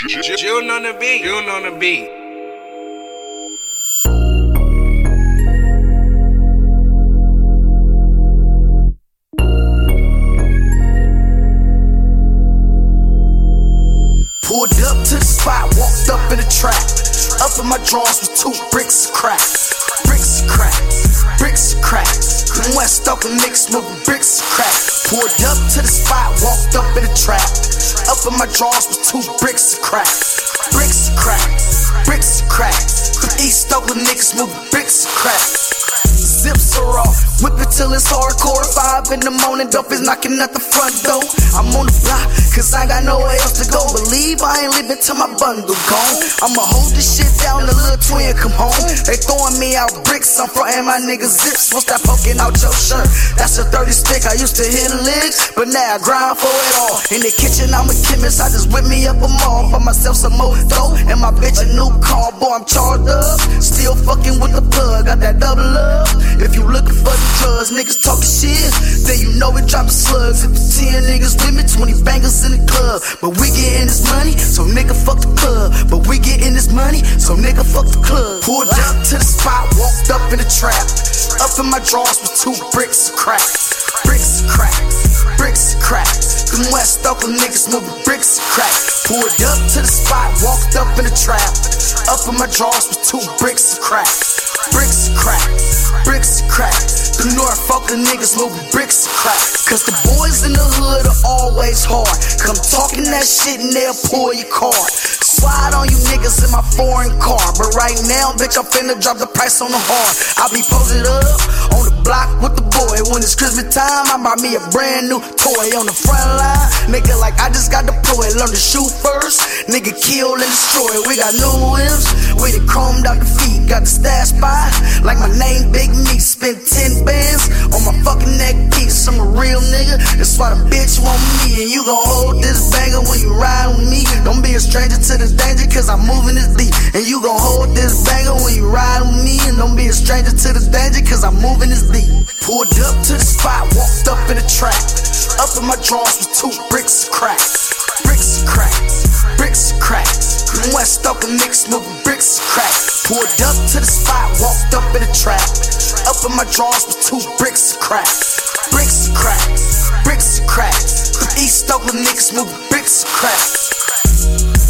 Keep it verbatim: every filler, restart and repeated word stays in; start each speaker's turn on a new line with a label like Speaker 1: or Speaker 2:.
Speaker 1: June on the beat. June on the beat.
Speaker 2: Pulled up to the spot, walked up in the trap. Up in my drawers with two bricks of crack. Bricks of crack, bricks of crack. From West Oakland niggas smoking bricks of crack. Pulled up to the spot, walked up in the trap. Up in my drawers with two bricks of crack. Bricks of crack, bricks of crack. From East Oakland niggas smoking bricks of crack. Zips are off, whip it till it's hardcore. Five in the morning, dope is knocking at the front door. I'm on the block, cause I got nowhere else to go. Believe I ain't leaving till my bundle gone. I'ma hold this shit down, the little twin come home. They throwing me out bricks, I'm frontin' my niggas zips. Won't stop poking out your shirt. That's a thirty stick, I used to hit the legs, but now I grind for it all. In the kitchen, I'm a chemist, I just whip me up a mall. For myself some more dough, and my bitch a new car. Boy, I'm charged up, still fucking with the plug. Got that double up. If you looking for the drugs, niggas talking shit, then you know we dropping slugs. If it's ten niggas with me, twenty bangers in the club. But we gettin' this money, so nigga fuck the club. But we gettin' this money, so nigga fuck the club. Pulled up to the spot, walked up in the trap. Up in my drawers with two bricks of crack. Bricks of crack, bricks of crack. Them West Oakland niggas moving bricks of crack. Pulled up to the spot, walked up in the trap. Up in my drawers with two bricks of crack. Bricks of crack, bricks of crack. The North Oakland niggas moving bricks of crack. Cause the boys in the hood are always hard. Come talking that shit and they'll pull your card. Slide on you niggas in my foreign car. But right now, bitch, I'm finna drop the price on the hard. I be posted up on the block with the boy. When it's Christmas time, I buy me a brand new toy. On the front line, nigga, like I just got deployed. Learn to shoot first, nigga, kill and destroy. We got new whips, we done chromed out the feet. Got the stash spot, like my name Big Meat. Spent ten bands on my fucking neck piece. I'm a real nigga, that's why the bitch want me. And you gon' hold this banger when you ride with me. Don't be a stranger to the danger, cause I'm moving this deep. And you gon' hold this banger when you ride with me. And don't be a stranger to the danger, cause I'm moving this deep. Pulled up to the spot, walked up in the trap. Up in my drawers with two bricks of crack. Bricks of crack, bricks of crack. From West Oakland niggas moving bricks of crack. Pulled up to the spot, walked up in the trap. Up in my drawers with two bricks of crack. Bricks of crack, bricks of crack. From East Oakland niggas moving bricks of crack.